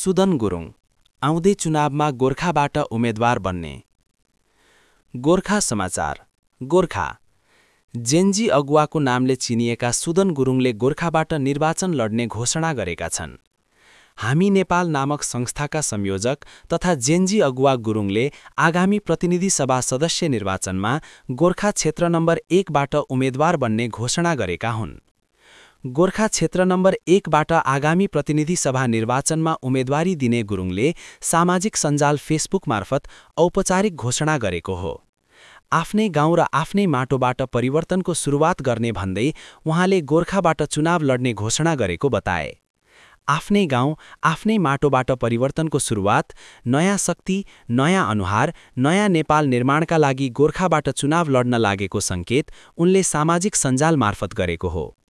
सुदन गुरुङ आउँदै चुनावमा गोर्खाबाट उम्मेद्वार बन्ने। गोर्खा समाचार। गोर्खा जेनजी अगुवाको नामले चिनिएका सुदन गुरुङले गोर्खाबाट निर्वाचन लड्ने घोषणा गरेका छन्। हामी नेपाल नामक संस्थाका संयोजक तथा जेनजी अगुवा गुरुङले आगामी प्रतिनिधि सभा सदस्य निर्वाचनमा गोर्खा क्षेत्र नम्बर 1बाट उम्मेद्वार बन्ने घोषणा गरेका हुन्। गोर्खा क्षेत्र नम्बर 1बाट आगामी प्रतिनिधि सभा निर्वाचनमा उम्मेदवारी दिने गुरुङले सामाजिक सञ्जाल फेसबुक मार्फत औपचारिक घोषणा गरेको हो। आफ्नै गाउँ र आफ्नै माटोबाट परिवर्तनको सुरुवात गर्ने भन्दै उहाँले गोर्खाबाट चुनाव लड्ने घोषणा गरेको बताए। आफ्नै गाउँ, आफ्नै माटोबाट परिवर्तनको सुरुवात, नयाँ शक्ति, नयाँ अनुहार, नयाँ नेपाल निर्माणका लागि गोर्खाबाट चुनाव लड्न लागेको सङ्केत उनले सामाजिक सञ्जाल मार्फत गरेको हो।